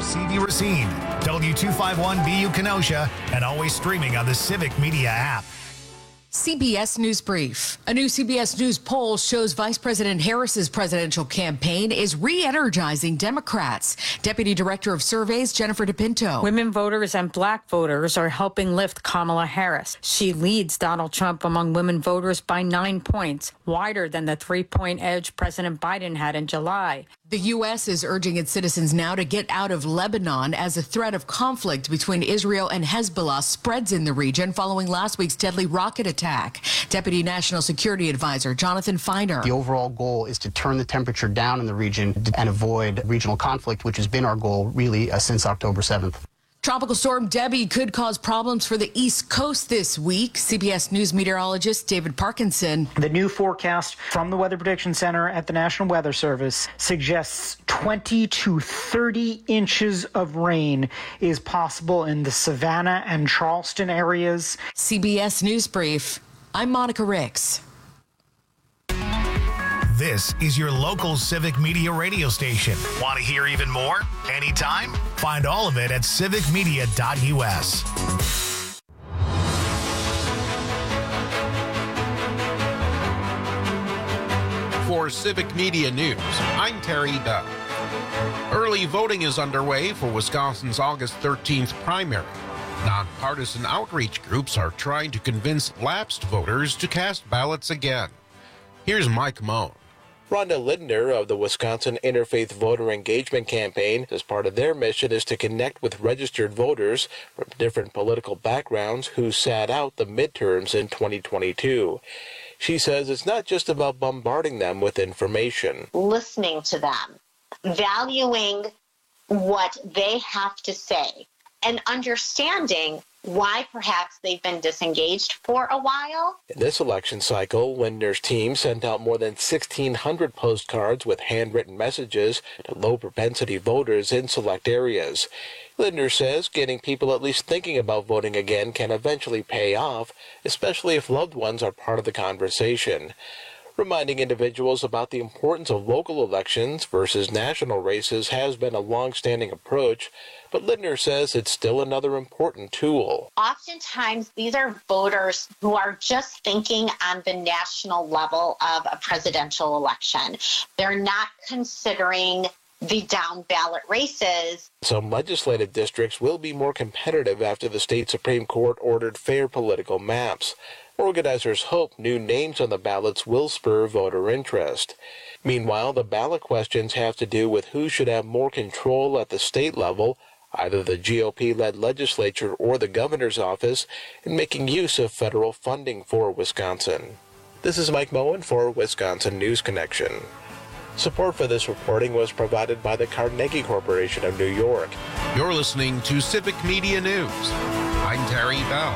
CV Racine, W251BU Kenosha, and always streaming on the Civic Media app. CBS News Brief. A new CBS News poll shows Vice President Harris's presidential campaign is re-energizing Democrats. Deputy Director of Surveys, Jennifer DePinto. Women voters and black voters are helping lift Kamala Harris. She leads Donald Trump among women voters by 9 points, wider than the 3-point edge President Biden had in July. The U.S. is urging its citizens now to get out of Lebanon as a threat of conflict between Israel and Hezbollah spreads in the region following last week's deadly rocket attack. Deputy National Security Advisor Jonathan Feiner. The overall goal is to turn the temperature down in the region and avoid regional conflict, which has been our goal really since October 7th. Tropical storm Debbie could cause problems for the East Coast this week. CBS News meteorologist David Parkinson. The new forecast from the Weather Prediction Center at the National Weather Service suggests 20 to 30 inches of rain is possible in the Savannah and Charleston areas. CBS News Brief. I'm Monica Ricks. This is your local Civic Media radio station. Want to hear even more? Anytime? Find all of it at civicmedia.us. For Civic Media News, I'm Terry Bell. Early voting is underway for Wisconsin's August 13th primary. Nonpartisan outreach groups are trying to convince lapsed voters to cast ballots again. Here's Mike Moan. Rhonda Lindner of the Wisconsin Interfaith Voter Engagement Campaign says part of their mission is to connect with registered voters from different political backgrounds who sat out the midterms in 2022. She says it's not just about bombarding them with information. Listening to them, valuing what they have to say, and understanding why perhaps they've been disengaged for a while. In this election cycle, Lindner's team sent out more than 1,600 postcards with handwritten messages to low-propensity voters in select areas. Lindner says getting people at least thinking about voting again can eventually pay off, especially if loved ones are part of the conversation. Reminding individuals about the importance of local elections versus national races has been a long-standing approach, but Lindner says it's still another important tool. Oftentimes, these are voters who are just thinking on the national level of a presidential election. They're not considering the down-ballot races. Some legislative districts will be more competitive after the state Supreme Court ordered fair political maps. Organizers hope new names on the ballots will spur voter interest. Meanwhile, the ballot questions have to do with who should have more control at the state level, either the GOP-led legislature or the governor's office, in making use of federal funding for Wisconsin. This is Mike Moen for Wisconsin News Connection. Support for this reporting was provided by the Carnegie Corporation of New York. You're listening to Civic Media News. I'm Terry Bell.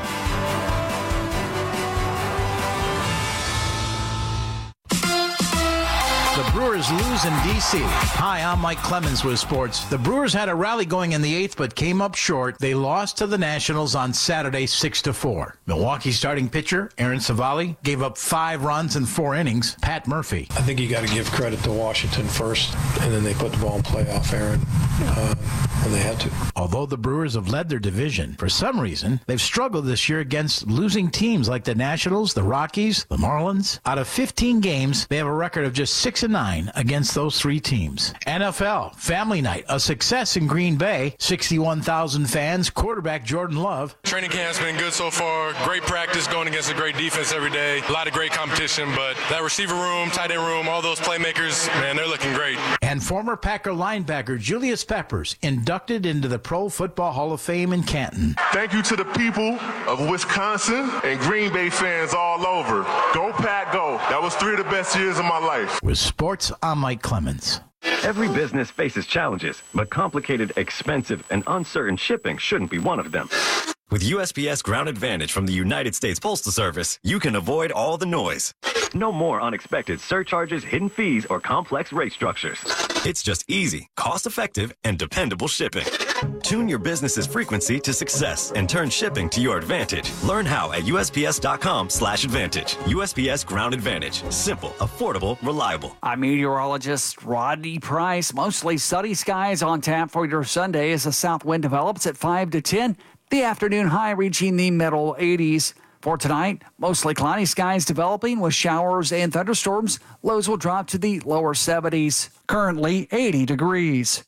The Brewers lose in D.C. Hi, I'm Mike Clemens with sports. The Brewers had a rally going in the eighth, but came up short. They lost to the Nationals on Saturday 6-4. Milwaukee starting pitcher Aaron Savali gave up 5 runs in 4 innings. Pat Murphy. I think you got to give credit to Washington first, and then they put the ball in play off Aaron when they had to. Although the Brewers have led their division, for some reason, they've struggled this year against losing teams like the Nationals, the Rockies, the Marlins. Out of 15 games, they have a record of just 6-9 against those 3 teams. NFL, Family Night, a success in Green Bay. 61,000 fans, quarterback Jordan Love. Training camp's been good so far. Great practice going against a great defense every day. A lot of great competition, but that receiver room, tight end room, all those playmakers, man, they're looking great. And former Packer linebacker Julius Peppers inducted into the Pro Football Hall of Fame in Canton. Thank you to the people of Wisconsin and Green Bay fans all over. Go Pack, go. That was 3 of the best years of my life. With sports, I'm Mike Clemens. Every business faces challenges, but complicated, expensive, and uncertain shipping shouldn't be one of them. With USPS Ground Advantage from the United States Postal Service, you can avoid all the noise. No more unexpected surcharges, hidden fees, or complex rate structures. It's just easy, cost-effective, and dependable shipping. Tune your business's frequency to success and turn shipping to your advantage. Learn how at USPS.com/advantage. USPS Ground Advantage. Simple, affordable, reliable. I'm meteorologist Rodney Price. Mostly sunny skies on tap for your Sunday as the south wind develops at 5 to 10. The afternoon high reaching the middle 80s. For tonight, mostly cloudy skies developing with showers and thunderstorms. Lows will drop to the lower 70s. Currently 80 degrees.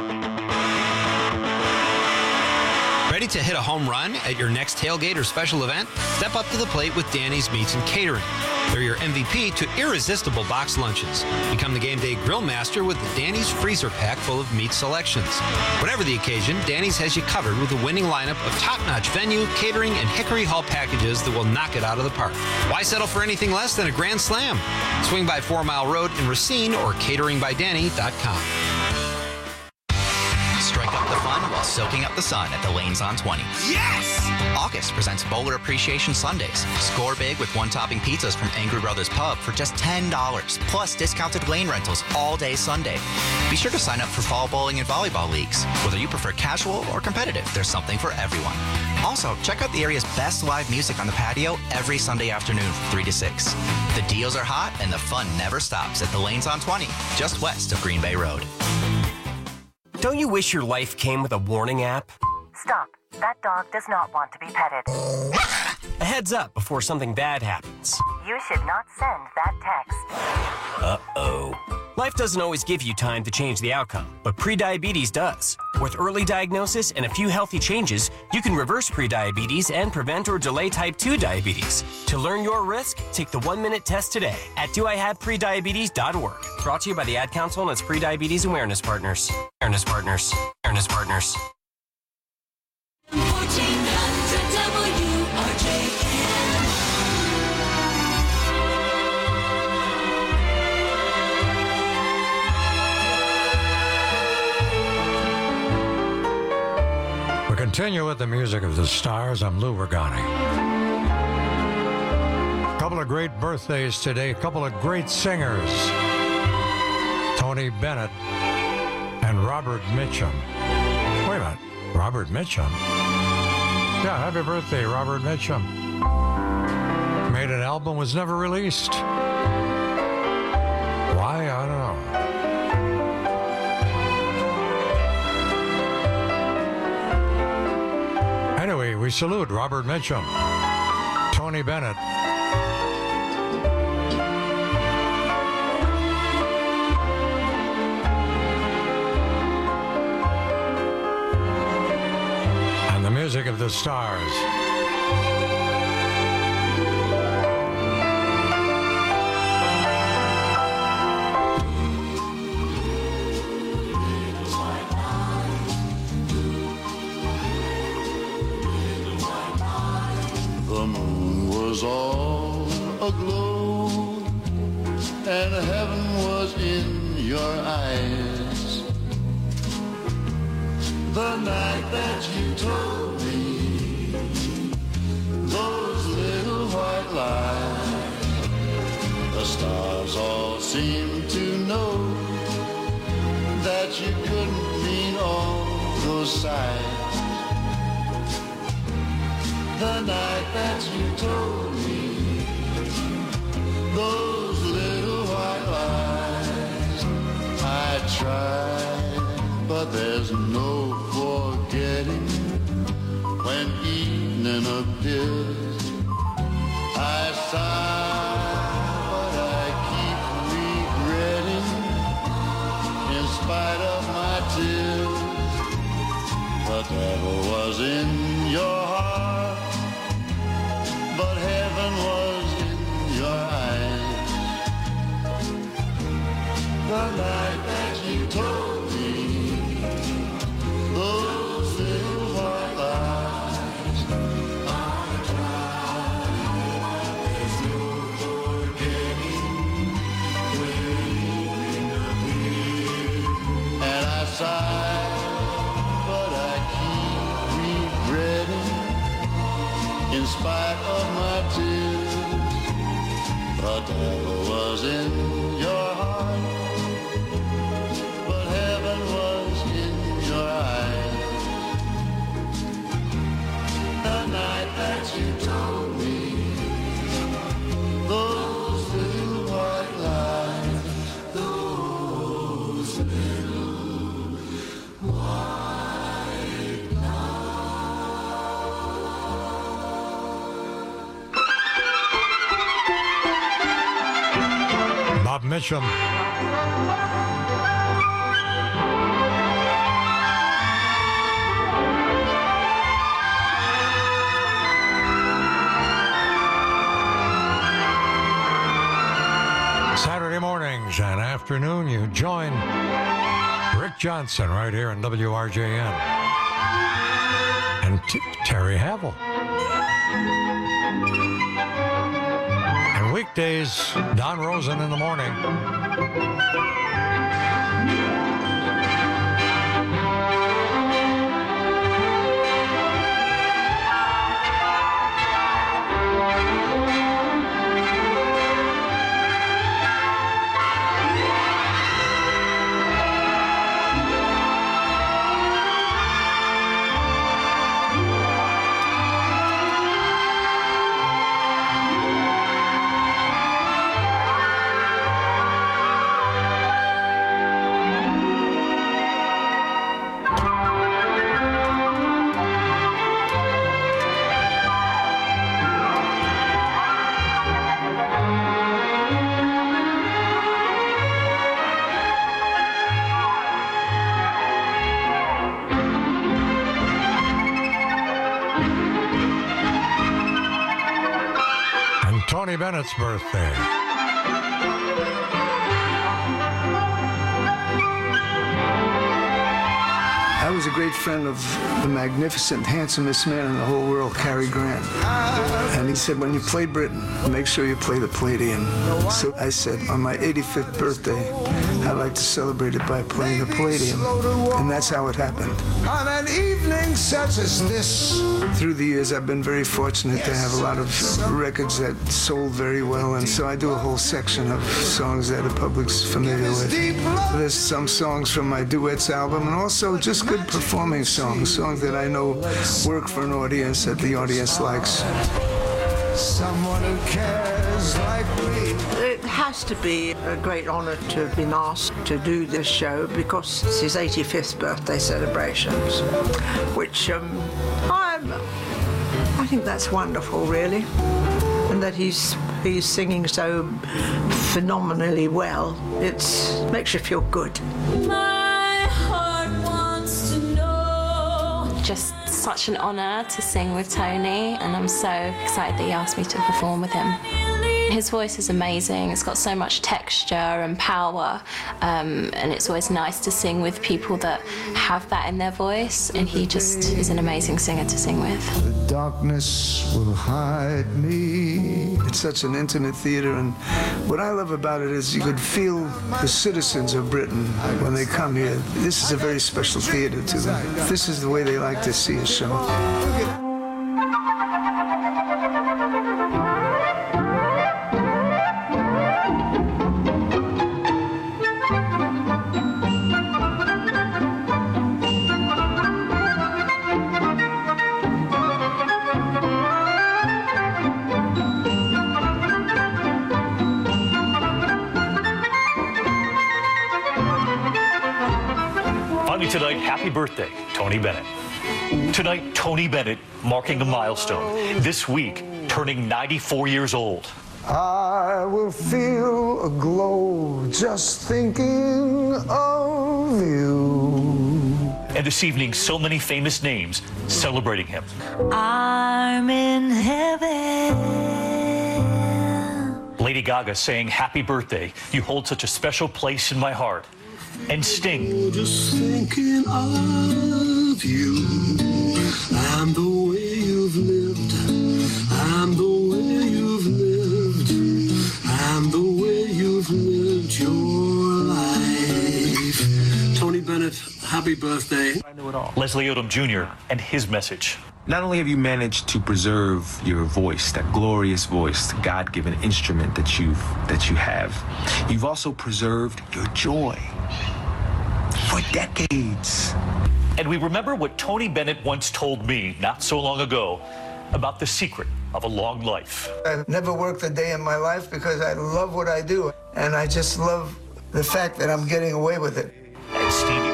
Ready to hit a home run at your next tailgate or special event? Step up to the plate with Danny's Meats and Catering. They're your MVP to irresistible box lunches. Become the game day grill master with the Danny's freezer pack full of meat selections. Whatever the occasion, Danny's has you covered with a winning lineup of top-notch venue, catering, and Hickory Hall packages that will knock it out of the park. Why settle for anything less than a grand slam? Swing by 4 Mile Road in Racine or cateringbydanny.com. Strike up the fun while soaking up the sun at the Lanes on 20. Yes! August presents Bowler Appreciation Sundays. Score big with one-topping pizzas from Angry Brothers Pub for just $10, plus discounted lane rentals all day Sunday. Be sure to sign up for fall bowling and volleyball leagues. Whether you prefer casual or competitive, there's something for everyone. Also, check out the area's best live music on the patio every Sunday afternoon from 3 to 6. The deals are hot and the fun never stops at the Lanes on 20, just west of Green Bay Road. Don't you wish your life came with a warning app? Stop. That dog does not want to be petted. A heads up before something bad happens. You should not send that text. Uh-oh. Life doesn't always give you time to change the outcome, but prediabetes does. With early diagnosis and a few healthy changes, you can reverse prediabetes and prevent or delay type 2 diabetes. To learn your risk, take the 1-minute test today at doihaveprediabetes.org. Brought to you by the Ad Council and its Prediabetes Awareness Partners. Awareness Partners. Awareness Partners. 1400 WRJN. We continue with the music of the stars. I'm Lou Regani. A couple of great birthdays today, a couple of great singers. Tony Bennett and Robert Mitchum. Wait a minute, Robert Mitchum? Yeah, happy birthday, Robert Mitchum. Made an album, was never released. Why? I don't know. Anyway, we salute Robert Mitchum, Tony Bennett. And the music of the stars. The moon was all aglow, and heaven was in your eyes. The night that you told me those little white lies, the stars all seemed to know that you couldn't mean all those sighs. The night that you told me those little white lies, I tried, but there's no forgetting when evening appears. I sigh, but I keep regretting in spite of my tears. The devil was in your heart, but heaven was in your eyes. The night that you told me those little white lies, I tried, there's no forgetting when evening appeared. And I sighed, but I keep regretting Whatever was in your heart, but heaven was in your eyes. The night that you told me those little white lies, those little white lies. Bob Mitchum. Saturday mornings and afternoon, you join Rick Johnson right here in WRJN and Terry Havel. And weekdays, Don Rosen in the morning. Tony Bennett's birthday. I was a great friend of the magnificent, handsomest man in the whole world, Cary Grant. And he said, when you play Britain, make sure you play the Palladium. So I said, on my 85th birthday, I'd like to celebrate it by playing the Palladium. And that's how it happened. On an evening such as this. Through the years, I've been very fortunate to have a lot of records that sold very well. And so I do a whole section of songs that the public's familiar with. There's some songs from my duets album and also just good performing songs that I know work for an audience that the audience likes. Someone who cares like me. It has to be a great honor to have been asked to do this show because it's his 85th birthday celebrations, which I think that's wonderful, really, and that he's singing so phenomenally well. It makes you feel good. My heart wants to know. Just such an honor to sing with Tony, and I'm so excited that he asked me to perform with him. His voice is amazing. It's got so much texture and power, and it's always nice to sing with people that have that in their voice, and he just is an amazing singer to sing with. The darkness will hide me. It's such an intimate theater, and what I love about it is you could feel the citizens of Britain when they come here. This is a very special theater to them. This is the way they like to see a show. Tonight, happy birthday, Tony Bennett. Tonight, Tony Bennett marking a milestone. This week, turning 94 years old. I will feel a glow just thinking of you. And this evening, so many famous names celebrating him. I'm in heaven. Lady Gaga saying, happy birthday. You hold such a special place in my heart. And Sting. Just thinking of you. I'm the way you've lived. I'm the way you've lived. I'm the way you've lived your life. Tony Bennett, happy birthday. Leslie Odom Jr. and his message. Not only have you managed to preserve your voice, that glorious voice, the God-given instrument that you have, you've also preserved your joy for decades. And we remember what Tony Bennett once told me not so long ago about the secret of a long life. I've never worked a day in my life because I love what I do, and I just love the fact that I'm getting away with it. And Stevie.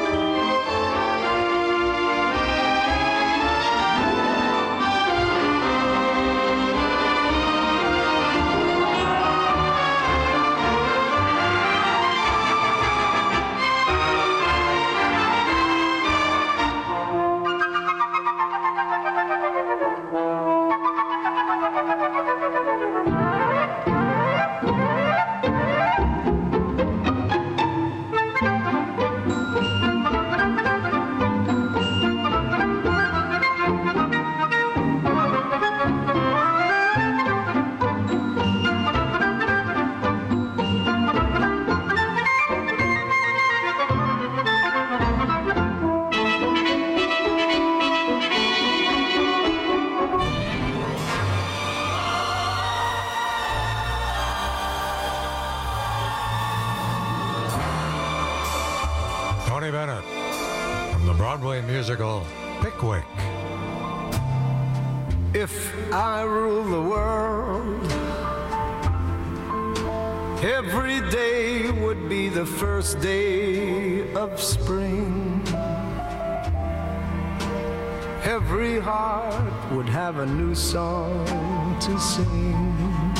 Tony Bennett from the Broadway musical Pickwick. If I rule the world, every day would be the first day of spring. Every heart would have a new song to sing.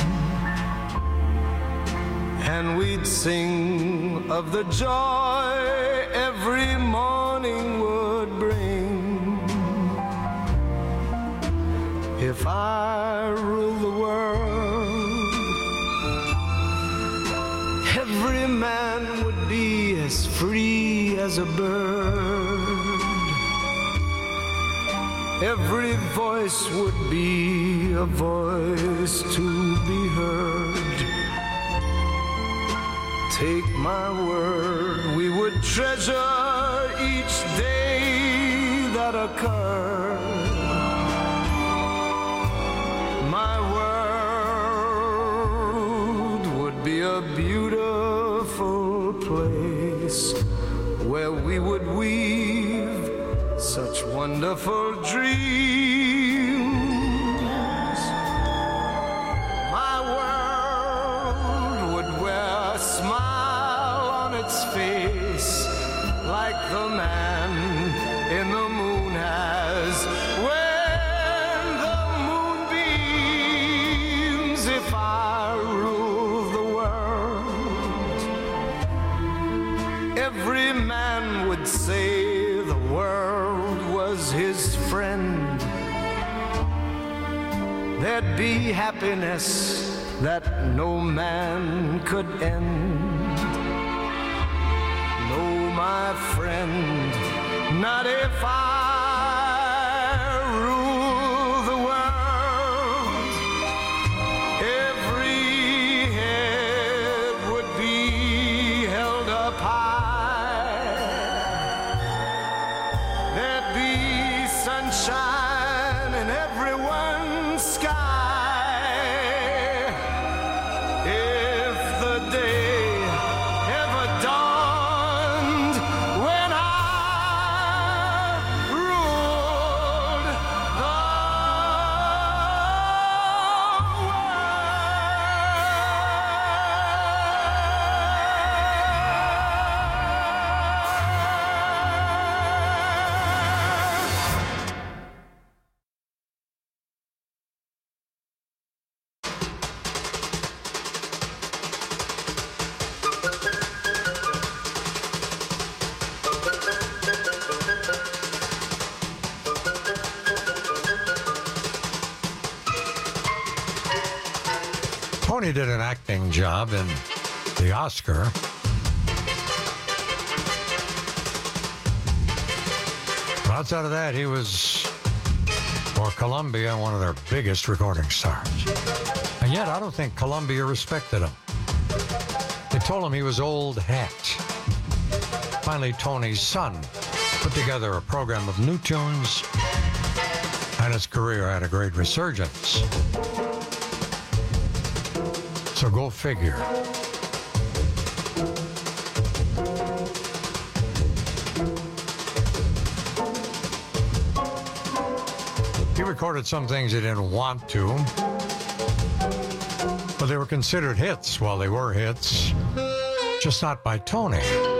And we'd sing of the joy every morning would bring. If I rule the world, every man would be as free as a bird. Every voice would be a voice to be heard. Take my word, we would treasure each day that occurred. My world would be a beautiful place where we would weave such wonderful dreams. My world would wear a smile on its face like the man in the moon has when the moonbeams. If I rule the world, every man would say the world was his friend. There'd be happiness that no man could end. No, my friend, not if I rule the world. Every head would be held up high. There'd be sunshine in everyone's sky. If the day ever dawned when I ruled the Tony did an acting job in the Oscar. But outside of that, he was, for Columbia, one of their biggest recording stars. And yet, I don't think Columbia respected him. They told him he was old hat. Finally, Tony's son put together a program of new tunes And his career had a great resurgence. So go figure. He recorded some things he didn't want to, but they were considered hits while they were hits, just not by Tony.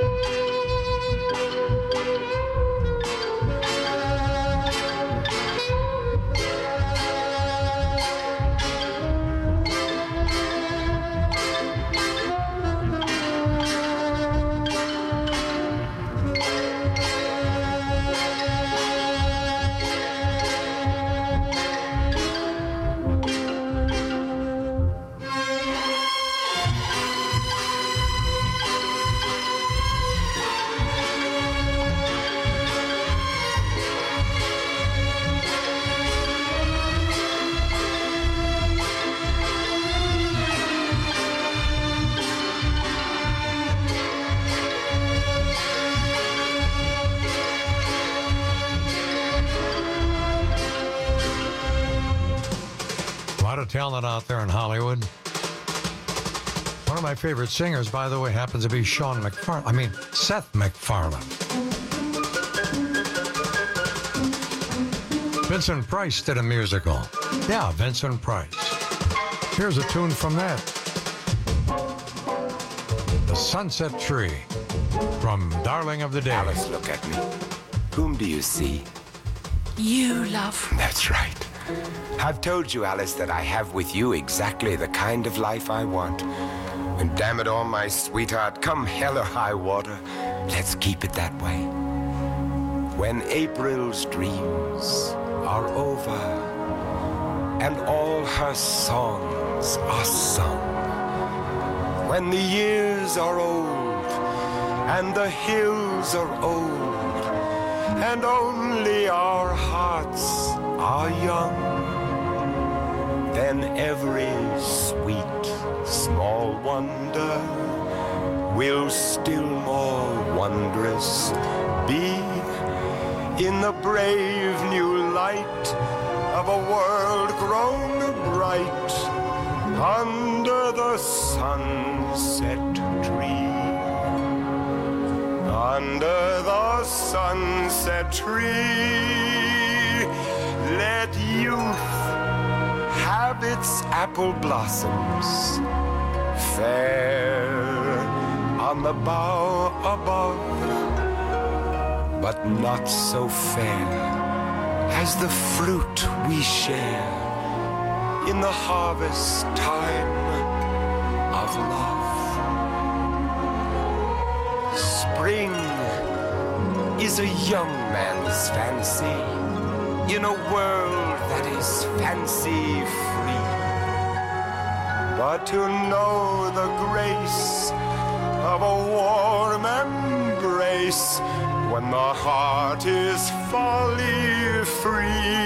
Talent out there in Hollywood. One of my favorite singers, by the way, happens to be Seth MacFarlane. Vincent Price did a musical. Yeah, Vincent Price. Here's a tune from that. The Sunset Tree from Darling of the Day. Alice, look at me. Whom do you see? You, love. That's right. I've told you, Alice, that I have with you exactly the kind of life I want. And damn it all, my sweetheart, come hell or high water, let's keep it that way. When April's dreams are over and all her songs are sung, when the years are old and the hills are old and only our hearts are young, then every sweet small wonder will still more wondrous be in the brave new light of a world grown bright under the sunset tree. Under the sunset tree, let youth have its apple blossoms fair on the bough above, but not so fair as the fruit we share in the harvest time of love. Spring is a young man's fancy in a world that is fancy-free. But to know the grace of a warm embrace when the heart is folly-free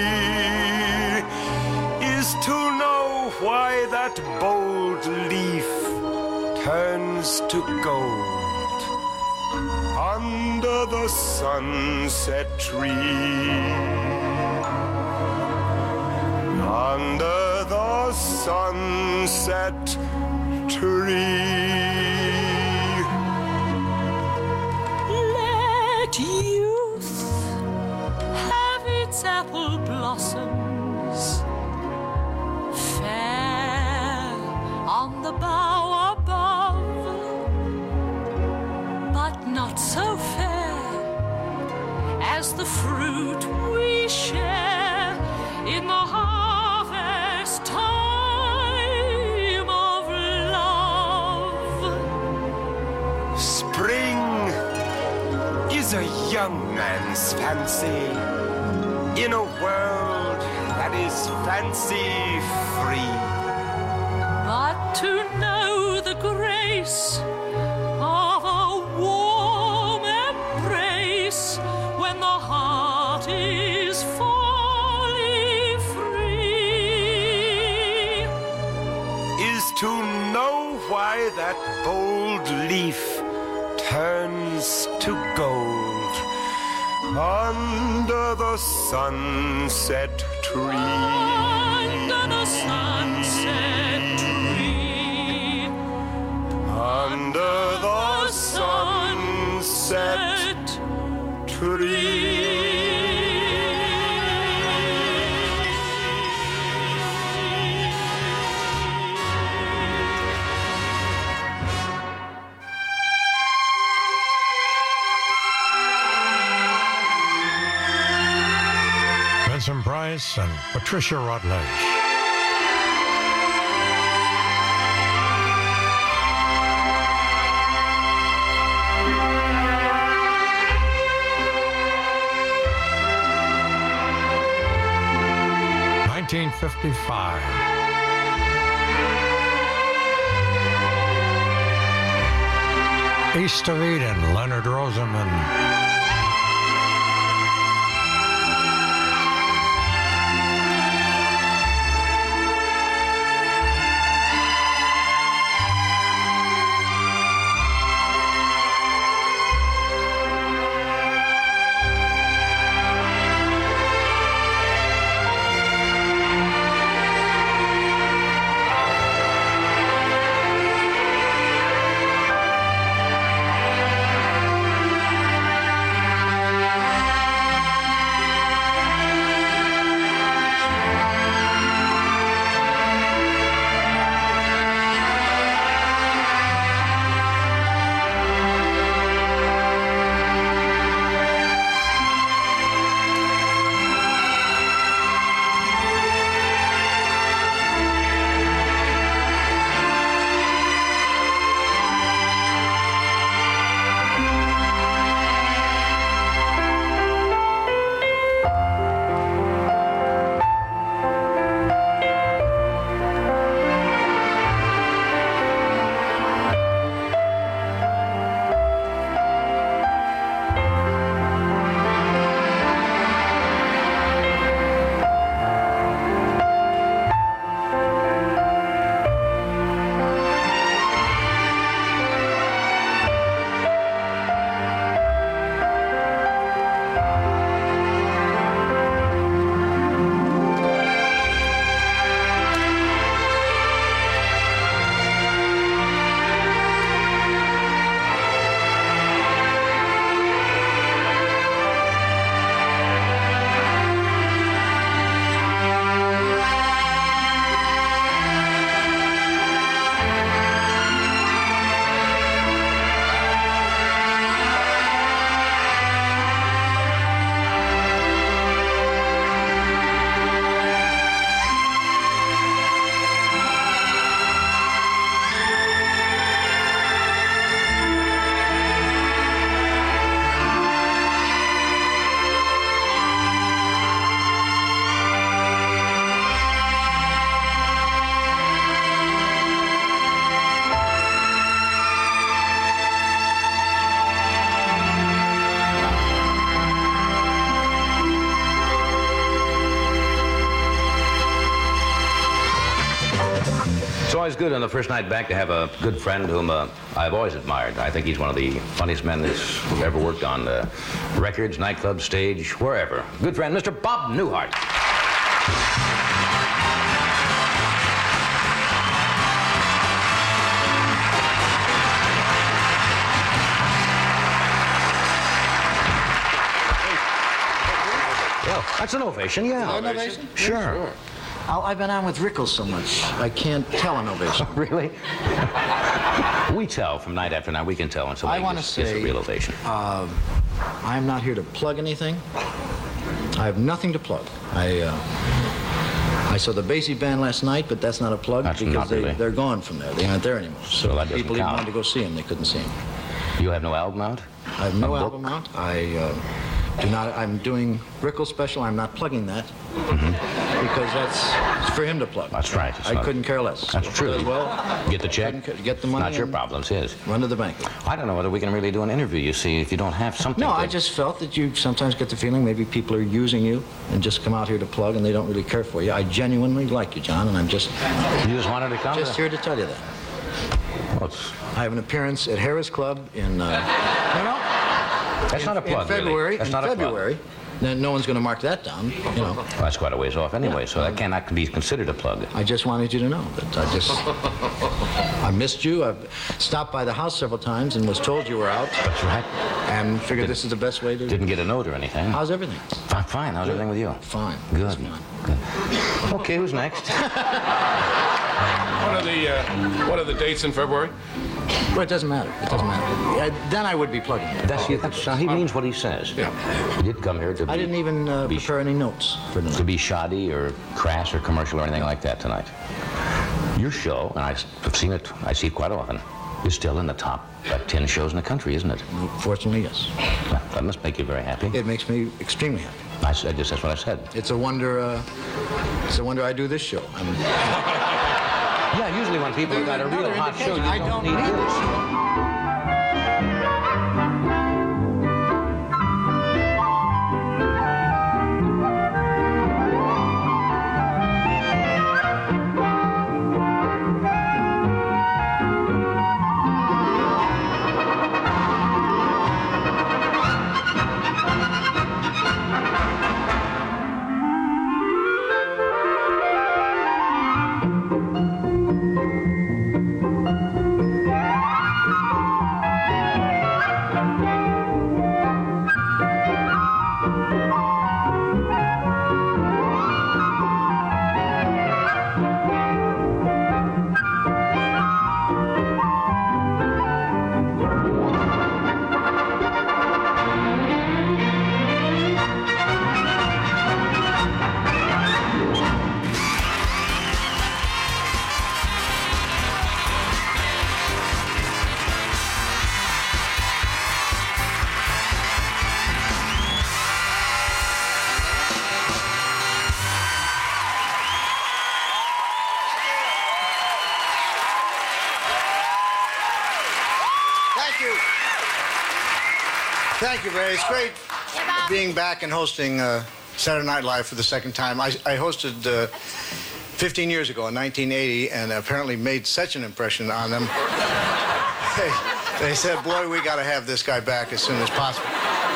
is to know why that bold leaf turns to gold under the sunset tree. Under the sunset tree. Let youth have its apple blossoms fair on the bough above, but not so fair as the fruit we share in the harvest time of love. Spring is a young man's fancy in a world that is fancy-free. But to know the grace of a warm embrace when the heart is folly-free is to know why that bold leaf turns to gold Under the sunset tree. Under the sunset tree. Under the sunset tree. Vincent Price and Patricia Routledge. $1955. East of Eden, Leonard Rosenman. Always good on the first night back to have a good friend whom I've always admired. I think he's one of the funniest men that's ever worked on records, nightclubs, stage, wherever. Good friend, Mr. Bob Newhart. Well, that's an ovation, yeah. An ovation? Sure. I've been on with Rickles so much, I can't tell an ovation. Really? We tell from night after night. We can tell when somebody gets a real ovation. I'm not here to plug anything. I have nothing to plug. I saw the Basie Band last night, but that's not a plug because they're gone from there. They aren't there anymore. So that people even wanted to go see them. They couldn't see them. You have no album out? I have no album out. I'm doing Rickles special. I'm not plugging that because that's for him to plug. That's right. I couldn't care less. That's true. Well, get the check. Get the money. Not your problem. It's his. Run to the bank. I don't know whether we can really do an interview. You see, if you don't have something. No, I just felt that you sometimes get the feeling maybe people are using you and just come out here to plug and they don't really care for you. I genuinely like you, John, and I'm just. You just wanted to come. Just here to tell you that. Well, I have an appearance at Harris Club in. That's not a plug, in February, really. That's not a plug. Then no one's going to mark that down, you know. Well, that's quite a ways off anyway, so that cannot be considered a plug. I just wanted you to know that I missed you. I've stopped by the house several times and was told you were out. That's right. And figured this is the best way to... Didn't get a note or anything. How's everything? Fine. How's everything with you? Fine. Good. Good. Okay, who's next? What are the dates in February? Well, it doesn't matter. It doesn't matter. Then I would be plugging it. That's he means what he says. Yeah. He did come here to be... I didn't even prepare any notes for tonight. To be shoddy or crass or commercial or anything like that tonight. Your show, and I've seen it, I see it quite often, is still in the top 10 shows in the country, isn't it? Fortunately, yes. Well, that must make you very happy. It makes me extremely happy. That's what I said. It's a wonder. It's a wonder I do this show. Yeah, usually when people have got a real hot show, you don't need this. Thank you, Ray. It's great being back and hosting Saturday Night Live for the second time. I hosted 15 years ago in 1980 and apparently made such an impression on them. They said, boy, we got to have this guy back as soon as possible.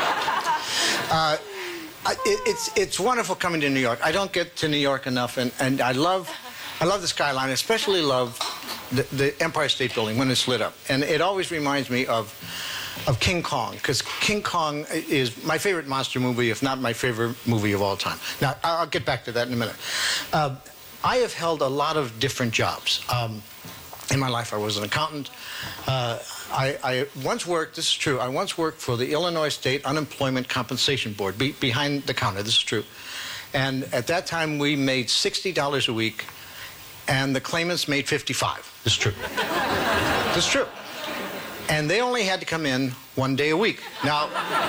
It's wonderful coming to New York. I don't get to New York enough, and I love the skyline. I especially love the Empire State Building when it's lit up. And it always reminds me of King Kong, because King Kong is my favorite monster movie, if not my favorite movie of all time. Now, I'll get back to that in a minute. I have held a lot of different jobs. In my life, I was an accountant. I once worked, this is true, I once worked for the Illinois State Unemployment Compensation Board, behind the counter, this is true. And at that time, we made $60 a week, and the claimants made $55. This is true. This is true. And they only had to come in 1 day a week. Now,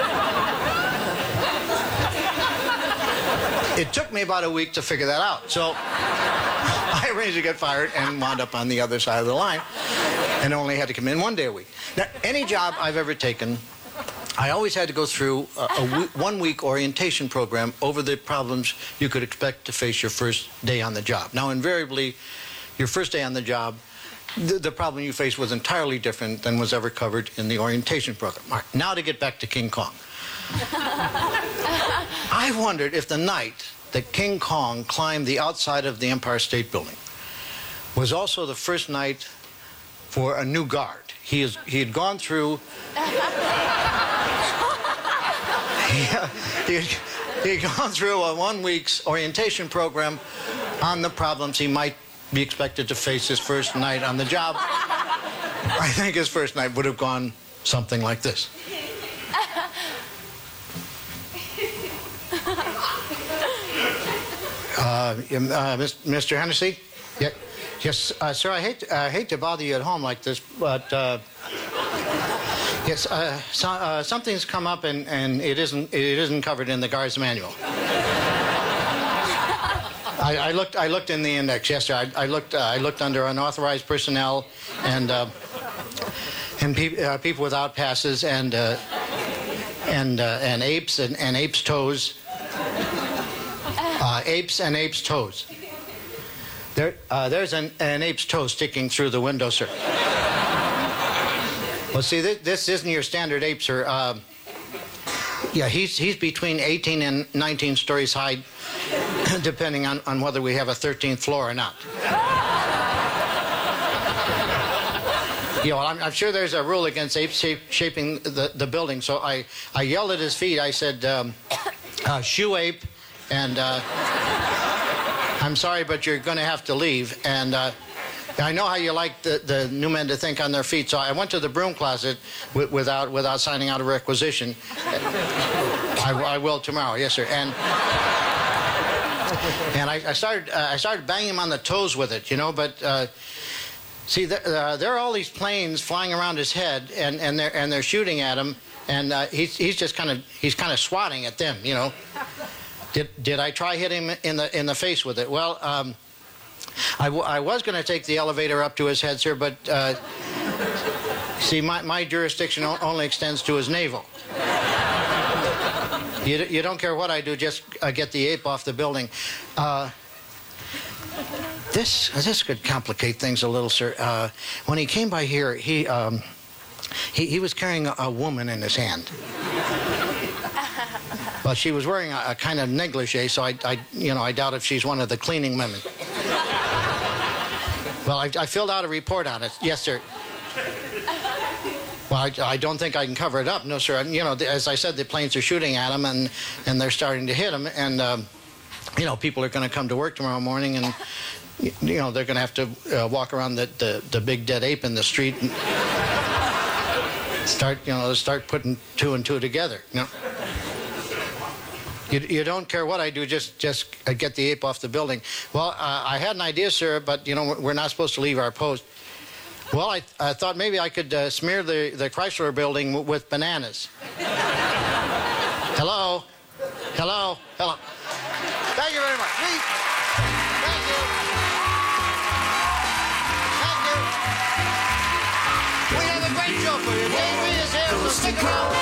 it took me about a week to figure that out. So I arranged to get fired and wound up on the other side of the line and only had to come in 1 day a week. Now, any job I've ever taken, I always had to go through a 1 week orientation program over the problems you could expect to face your first day on the job. Now, invariably, your first day on the job, the problem you faced was entirely different than was ever covered in the orientation program. All right, now to get back to King Kong. I wondered if the night that King Kong climbed the outside of the Empire State Building was also the first night for a new guard. He had gone through... he had gone through a 1 week's orientation program on the problems he might be expected to face his first night on the job. I think his first night would have gone something like this. Mr. Hennessy? Yeah, yes, sir, I hate to bother you at home like this, but yes, something's come up and it isn't covered in the guard's manual. I looked in the index. Yes, sir. I looked under unauthorized personnel and people without passes and apes and apes' toes. Apes and apes' toes. There's an ape's toe sticking through the window, sir. Well, see, this isn't your standard ape, sir. Yeah, he's between 18 and 19 stories high, depending on whether we have a 13th floor or not. Yeah, well, I'm sure there's a rule against ape-shaping the building, so I yelled at his feet. I said, shoe ape, and I'm sorry, but you're going to have to leave. And I know how you like the new men to think on their feet, so I went to the broom closet without signing out a requisition. I will tomorrow, yes, sir. And I started banging him on the toes with it, you know, but... See, there are all these planes flying around his head, and they're shooting at him, and he's kind of swatting at them, you know. Did I try hitting him in the face with it? Well, I was going to take the elevator up to his head, sir, but see, my jurisdiction only extends to his navel. You don't care what I do, just get the ape off the building. This could complicate things a little, sir. When he came by here, he was carrying a woman in his hand. Well, she was wearing a kind of negligee, so I doubt if she's one of the cleaning women. Well, I filled out a report on it. Yes, sir. Well, I don't think I can cover it up. No, sir. You know, as I said, the planes are shooting at him, and they're starting to hit him, and you know, people are going to come to work tomorrow morning, and you know, they're going to have to walk around the big dead ape in the street and start putting two and two together. You know, you don't care what I do, just get the ape off the building. Well, I had an idea, sir, but you know, we're not supposed to leave our post. Well, I thought maybe I could smear the Chrysler building with bananas. Hello, hello, hello. Thank you very much. Thank you. We have a great show for you. Davey is here, so stick around.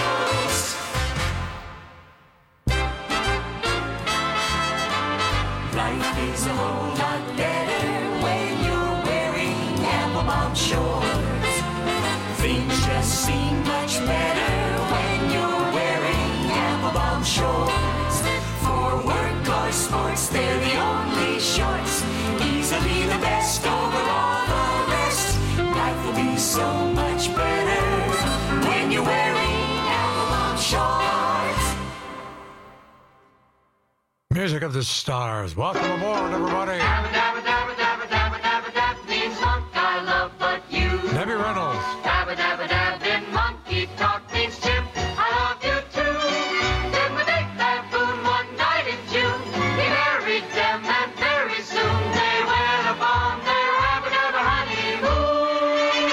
Life is a whole lot better when you're wearing Applebaum shorts. Things just seem much better when you're wearing Applebaum shorts. For work or sports, they're the only shorts. Easily the best over all the rest. Life will be so much better when you're wearing Applebaum shorts. Music of the Stars. Welcome aboard, everybody. Dabba, dabba, dabba, dabba, dabba, dabba, dabba means monk I love but you. Debbie Reynolds. Dabba, dabba, dabba in monkey talk means chimp I love you too. Then the big baboon one night in June, he married them and very soon they went upon their dabba, dabba honeymoon.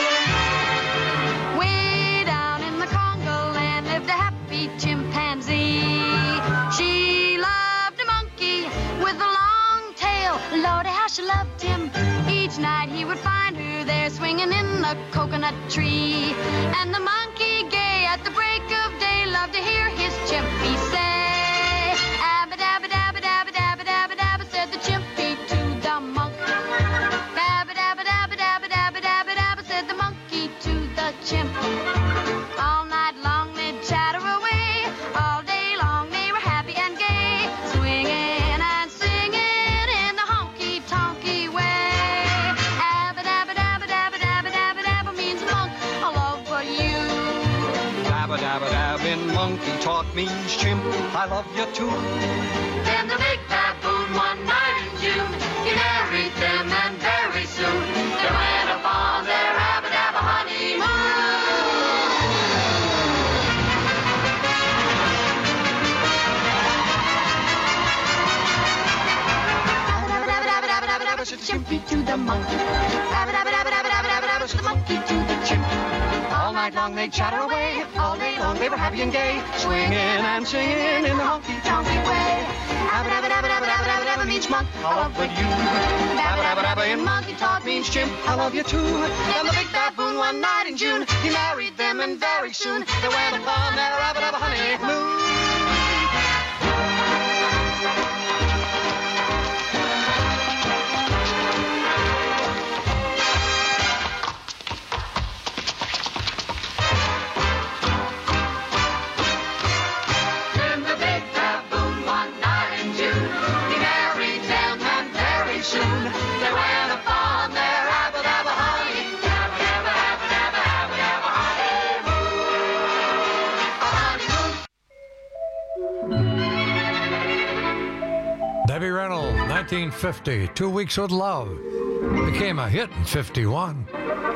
Way down in the Congo land lived a happy chimpanzee. She loved a monkey with a long tail. Lordy, how she loved him. Each night he would find her there swinging in the coconut tree. And the monkey, gay at the break of day, loved to hear his chimpy say, abba dabba dabba dabba dabba dabba dabba, said the chimpy to the monkey. Dabba dabba dabba dabba dabba dabba dabba, said the monkey to the chimp. All night long they'd chatter away, all day long they were happy and gay, swinging and singing in the honky-tonky way. Abba dabba dabba dabba dabba dabba dabba means monk, I love but you. Dabba dabba dab in monkey talk means chimp, I love you too. Then the big baboon one night in June, he married them and very soon they went upon their abba dabba honeymoon. Said the chimpy to the monkey. Dabba dabba dabba dabba dabba dabba dabba, said the monkey to the chimp. All night long they chatter away, all day long they were happy and gay, swinging and singing in the honky-tonky way. Dabba dabba dabba dabba dabba dabba dabba means monk, I love but you. Dabba dabba dabba in monkey talk means chimp, I love you too. Then the big baboon one night in June, he married them and very soon they went upon their dabba dabba honeymoon. Debbie Reynolds, 1950, 2 Weeks with Love. Became a hit in 51.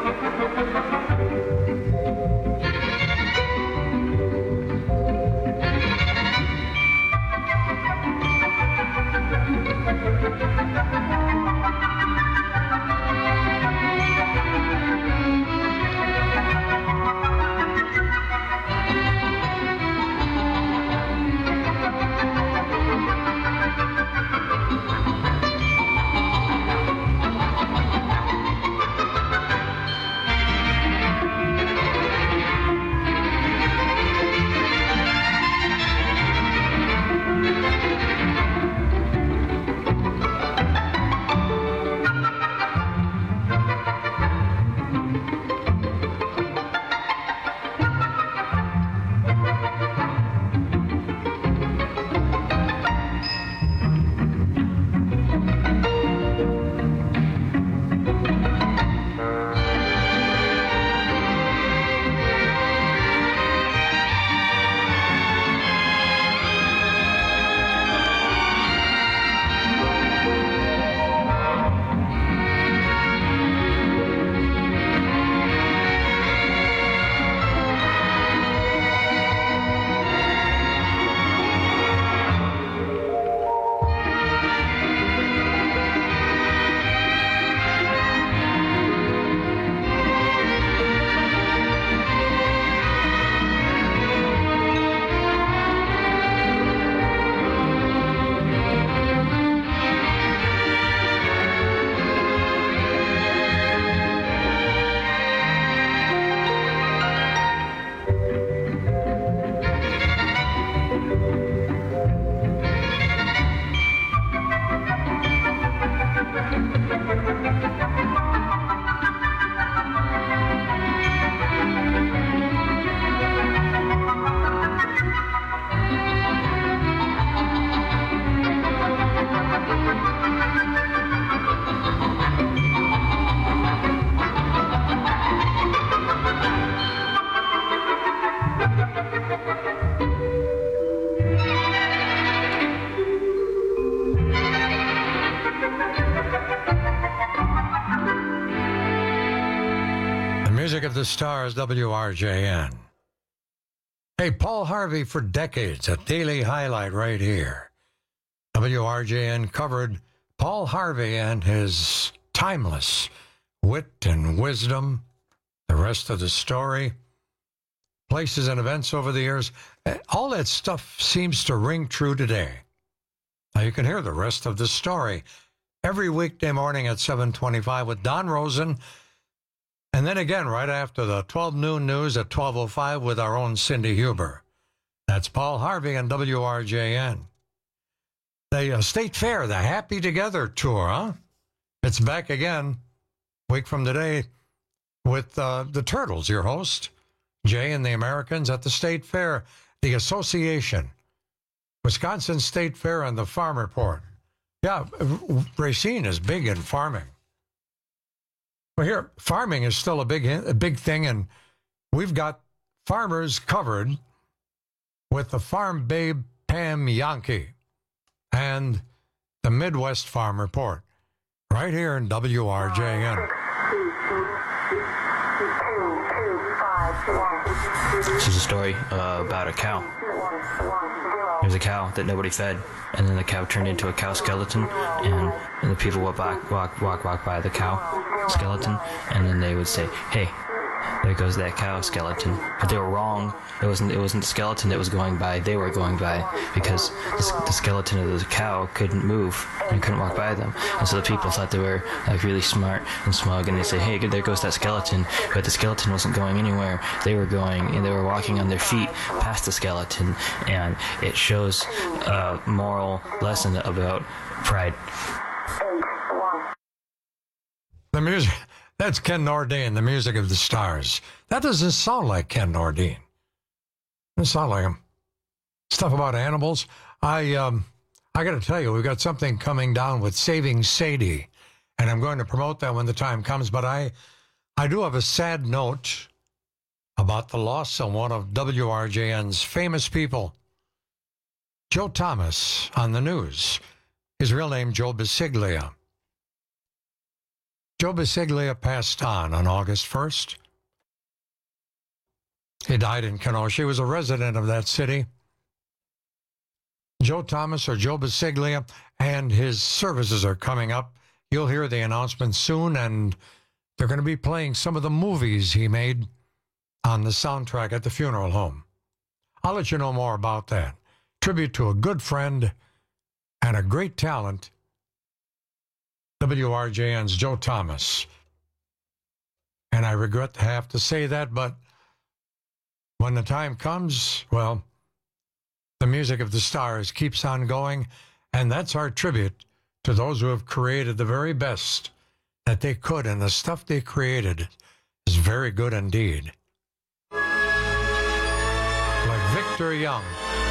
Music of the Stars, WRJN. Hey, Paul Harvey for decades, a daily highlight right here. WRJN covered Paul Harvey and his timeless wit and wisdom, the rest of the story, places and events over the years. All that stuff seems to ring true today. Now, you can hear the rest of the story every weekday morning at 7:25 with Don Rosen. And then again, right after the 12 noon news at 12:05 with our own Cindy Huber. That's Paul Harvey on WRJN. The State Fair, the Happy Together Tour, huh? It's back again, week from today, with the Turtles, your host, Jay and the Americans at the State Fair, the Association, Wisconsin State Fair, and the Farm Report. Yeah, Racine is big in farming. Well, here, farming is still a big thing, and we've got farmers covered with the Farm Babe Pam Yankee and the Midwest Farm Report, right here in WRJN. This is a story about a cow. There's a cow that nobody fed, and then the cow turned into a cow skeleton, and the people would walk by the cow skeleton, and then they would say, "Hey, there goes that cow skeleton." But they were wrong. It wasn't the skeleton that was going by. They were going by because the skeleton of the cow couldn't move and couldn't walk by them. And so the people thought they were like really smart and smug, and they say, "Hey, there goes that skeleton." But the skeleton wasn't going anywhere. They were going, and they were walking on their feet past the skeleton, and it shows a moral lesson about pride. The music, that's Ken Nordine, the Music of the Stars. That doesn't sound like Ken Nordine. It doesn't sound like him. Stuff about animals. I got to tell you, we've got something coming down with Saving Sadie, and I'm going to promote that when the time comes. But I do have a sad note about the loss of one of WRJN's famous people, Joe Thomas, on the news. His real name, Joe Bisiglia. Joe Bisiglia passed on August 1st. He died in Kenosha. He was a resident of that city. Joe Thomas, or Joe Bisiglia, and his services are coming up. You'll hear the announcement soon, and they're going to be playing some of the movies he made on the soundtrack at the funeral home. I'll let you know more about that. Tribute to a good friend and a great talent, WRJN's Joe Thomas. And I regret to have to say that, but when the time comes, well, the music of the stars keeps on going, and that's our tribute to those who have created the very best that they could, and the stuff they created is very good indeed. Like Victor Young.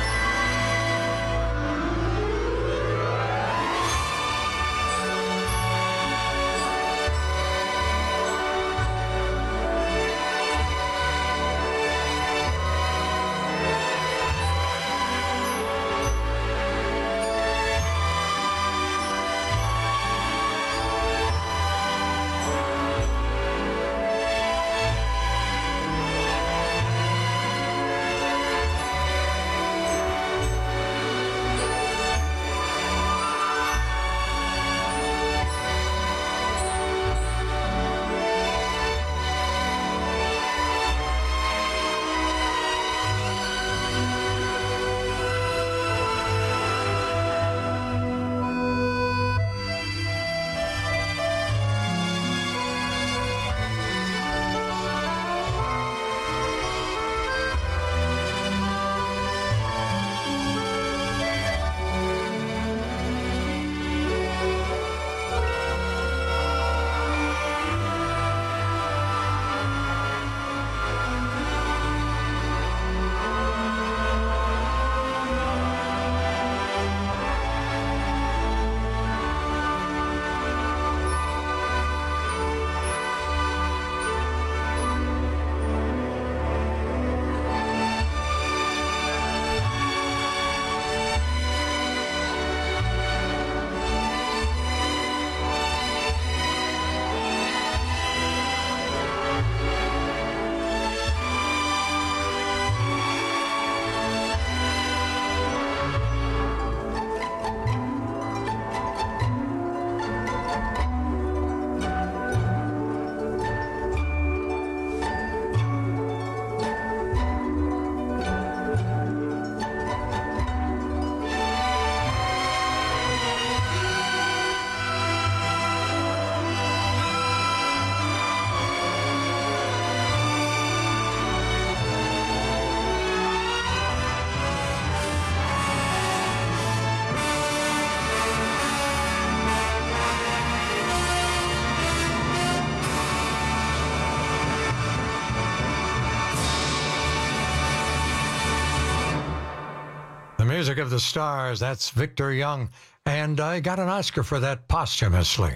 Music of the Stars, that's Victor Young. And I got an Oscar for that posthumously,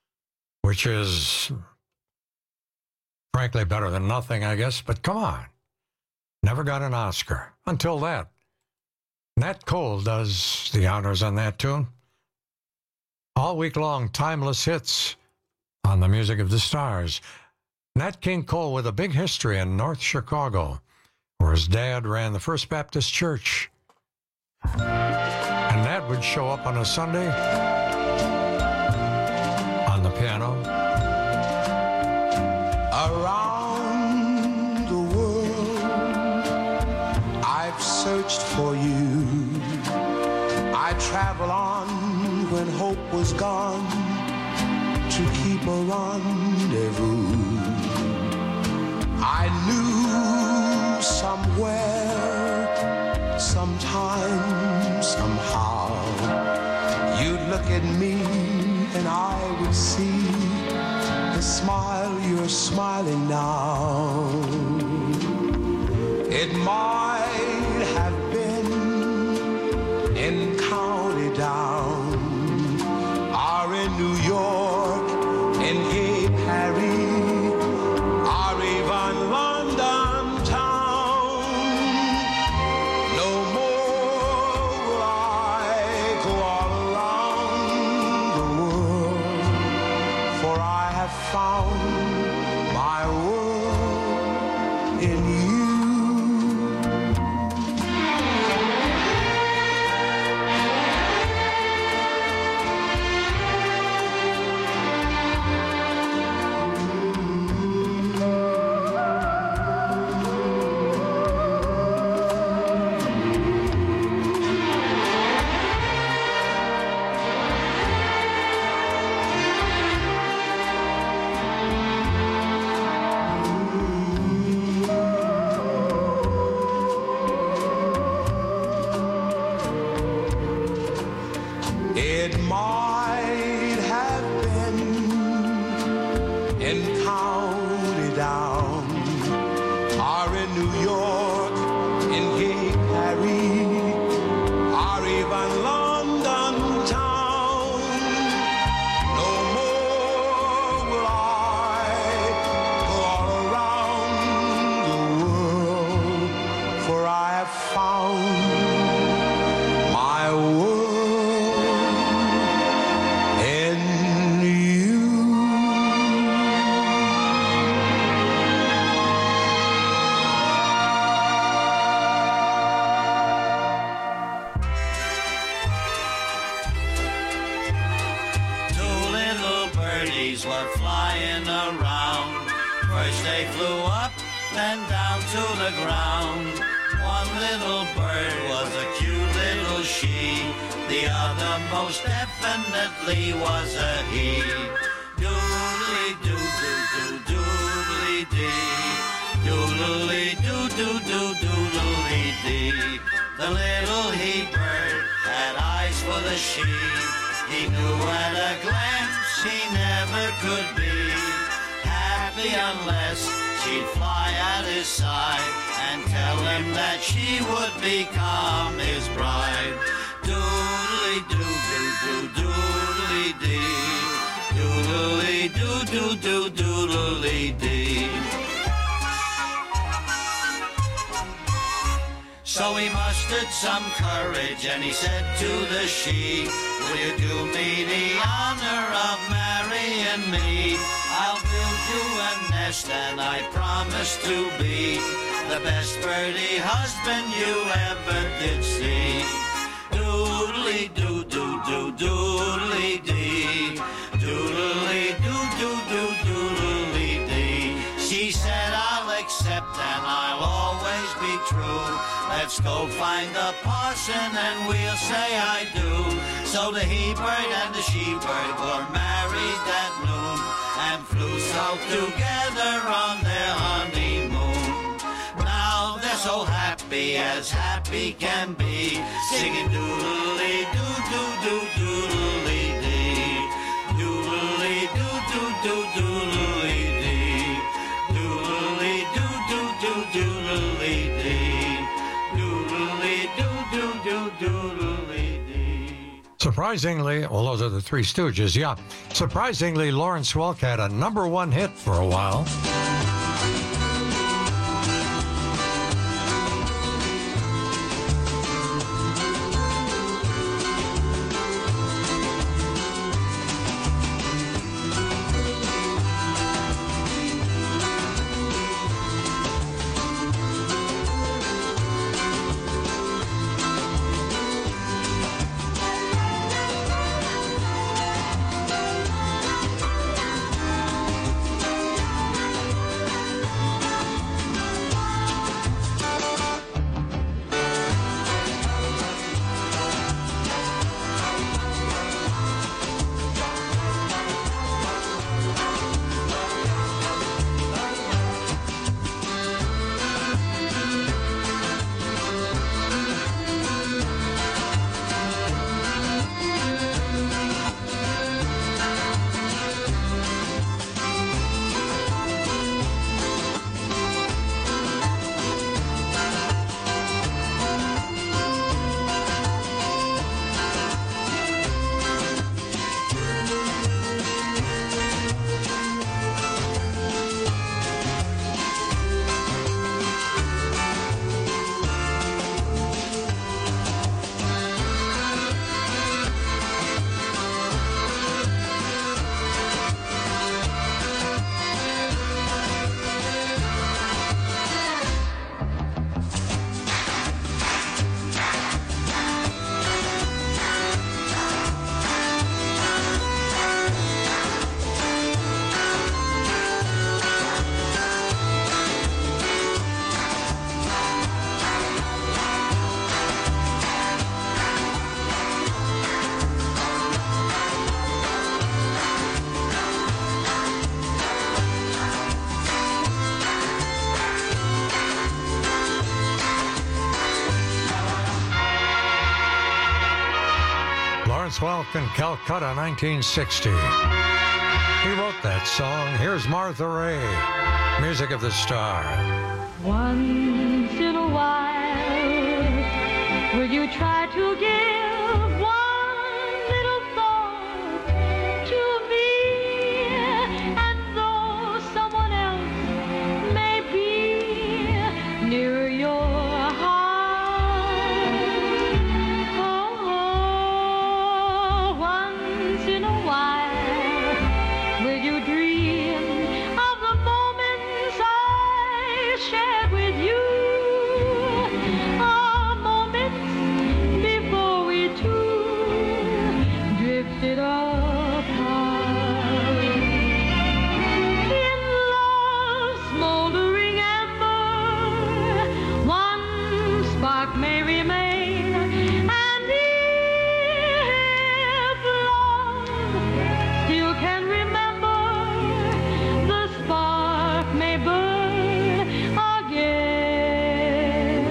which is frankly better than nothing, I guess. But come on, never got an Oscar until that. Nat Cole does the honors on that tune. All week long, timeless hits on the Music of the Stars. Nat King Cole with a big history in North Chicago, where his dad ran the First Baptist Church. And Nat would show up on a Sunday on the piano. Around the world, I've searched for you. I travel on when hope was gone to keep a rendezvous. I knew somewhere, sometime, somehow, you'd look at me and I would see the smile you're smiling now. It might have been in County Down, or in New York, in gay Paris, or even London town. No more will I go all around It might have been in County Down, or in New York, in Cape Harry, or even London town. No more will I go all around the world, for I have found my world in you. Two little birdies were flying around. First they flew up, then down to the ground. One little bird was a cute little she. The other most definitely was a he. Doodly doo doo doo doodly dee. Doodly doo doo doo doodly dee. The little he bird had eyes for the she. He knew at a glance he never could be happy unless she'd fly at his side and tell him that she would become his bride. Doodly doo doo doo doodly dee. Doodly doo doo doo doodly dee. So he mustered some courage and he said to the she, will you do me the honor of marrying me? I'll build you a nest and I promise to be the best birdie husband you ever did see. Doodly doo doo doo doodly dee. Doodly doo doo doo doodly dee. She said I'll accept and I'll always be true. Let's go find the parson and we'll say I do. So the he-bird and the she-bird were married that noon and flew south together on their honeymoon. Now they're so happy as happy can be, singing doodly doo doo doo doodly dee. Doodly doo doo doo doodly dee. Doodly doo doo doo doodly dee. Doodly doo doo doo doodly dee. Surprisingly, well, those are the Three Stooges, yeah. Surprisingly, Lawrence Welk had a #1 hit for a while. 12th in Calcutta, 1960. He wrote that song. Here's Martha Raye, Music of the Star. Once in a while, will you try to give one little thought to me? And though someone else may be near your heart, oh, once in a while, will you dream of the moments I shared with you? A moment before we two drifted apart. In love's smoldering ember, one spark may remain, and if love still can remember, the spark may burn again.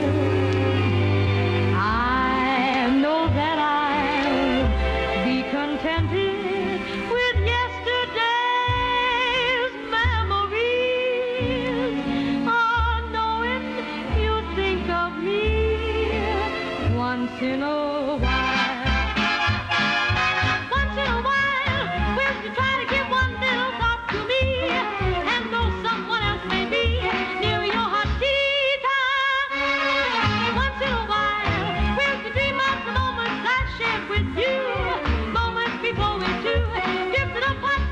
I know that I'll be contented with yesterday's memories, knowing you think of me once in a while. Once in a while, will you try to give one little thought to me? And though someone else may be near your heart, once in a while, will you dream of the moments I shared with you? Moments before we two drifted apart,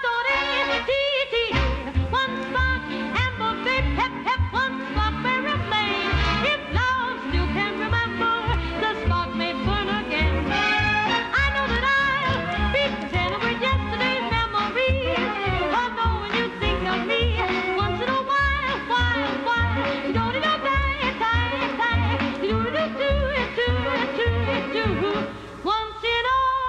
one spark, amber, babe, pep, pep, one spark may remain. If love still can remember, the spark may burn again. I know that I'll be contented with yesterday's memories, knowing you think of me once in a while. You don't need no once in a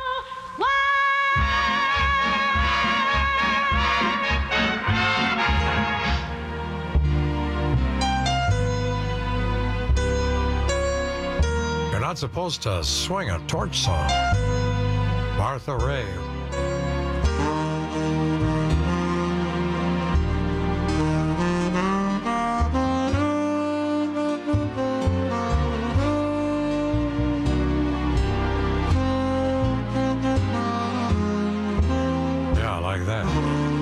You're not supposed to swing a torch song. Martha Raye. Yeah, I like that.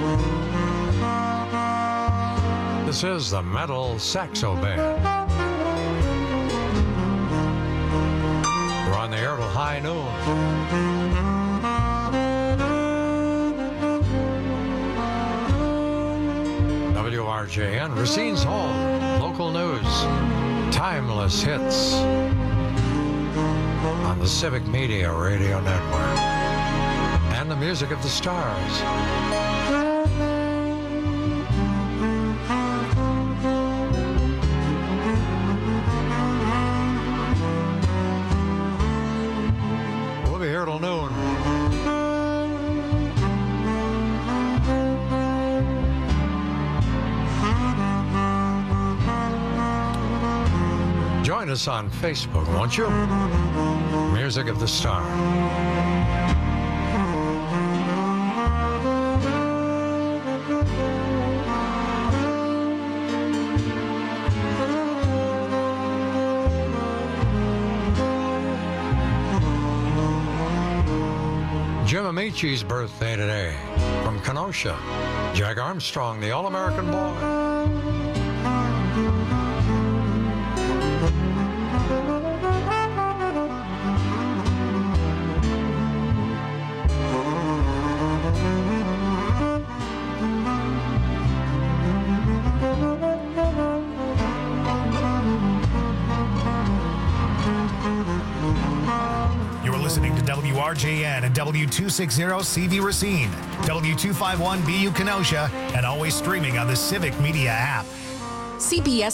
This is the Metal Saxo Band. We're on the air till high noon. WRJN, Racine's home, local news, timeless hits on the Civic Media Radio Network, and the Music of the Stars. We'll be here till noon. Join us on Facebook, won't you? Music of the Star. Jim Amici's birthday today. From Kenosha, Jack Armstrong, the All-American Boy. WRJN and W260CV Racine, W251BU Kenosha, and always streaming on the Civic Media app. CBS